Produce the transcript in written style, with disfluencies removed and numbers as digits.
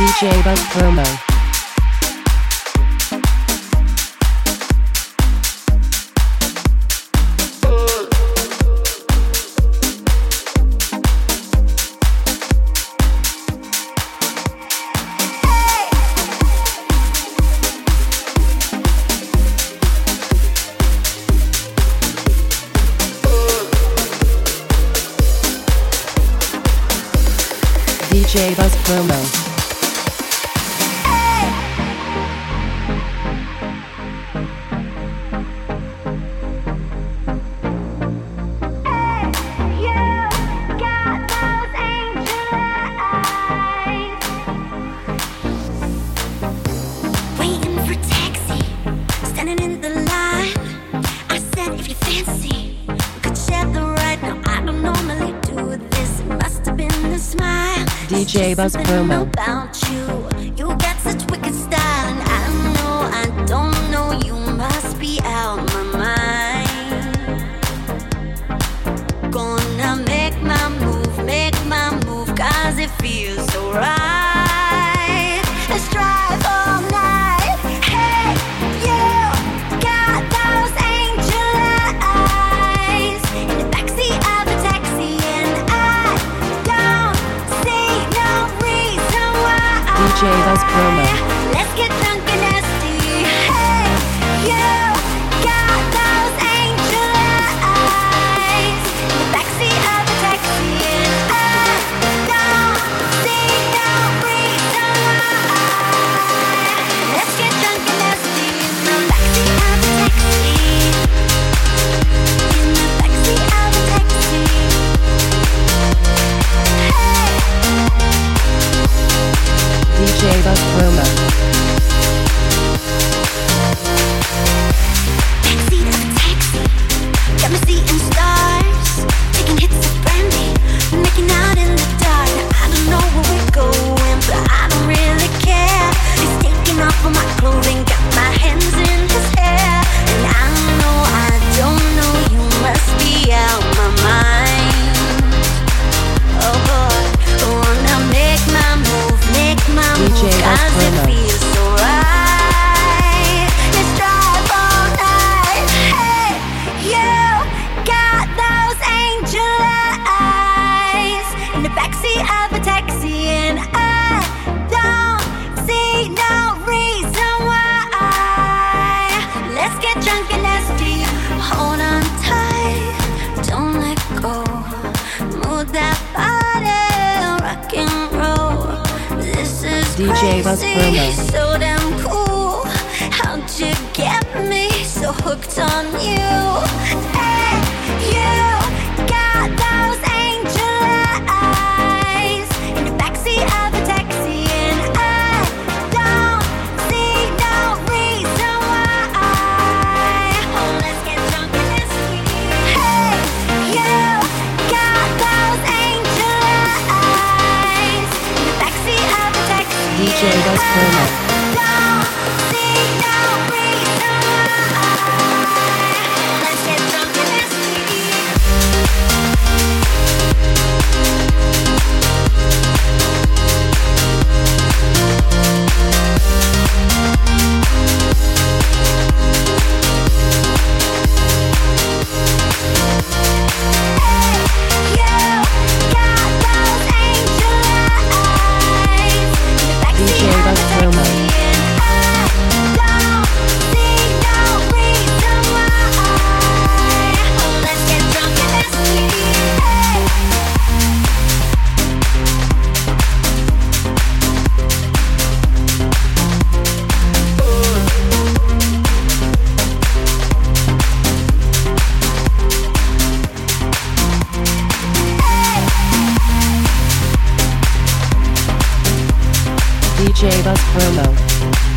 DJ Buzz Promo. DJ Buzz Promo. DJ Buzz Promo. About you, you got such wicked style, and I don't know, you must be out my mind. Gonna make my move, 'cause it feels so right. Let's drive all night. Hey, you got those angel eyes in the backseat of a taxi, and I don't see no reason why. DJ Buzz Promo. Let's get drunk and nasty. Hey, you got those angel eyes in the backseat of a taxi, and I don't see no reason why. Let's get drunk and nasty in the backseat of a taxi. In the backseat of a taxi. DJ Buzz Promo. Backseat of a taxi, got me seeing stars, taking hits of brandy, making out in the dark. I don't know where we're going, but I don't really care. He's taking off all my clothing, got my hands in his hair, and I don't know, you must be out my mind. Oh boy, wanna make my move, DJ Buzz 'cause it Promo. feels so right. Let's drive all night. Hey, you got those angel eyes in the backseat of a taxi, and I don't see no reason why. Let's get drunk and nasty. Hold on tight, don't let go. Move that body, rock and roll. This is DJ Buzz crazy, Promo. so damn cool. How'd you get me so hooked on you? Hey, you got those angel eyes in the backseat of a taxi, and I don't see no reason why. Oh, let's get drunk and nasty. Hey, you got those angel eyes in the backseat of a taxi. DJ Buzz Promo. Don't see no reason why. Let's get drunk and nasty. DJ Buzz Promo. DJ Buzz Promo.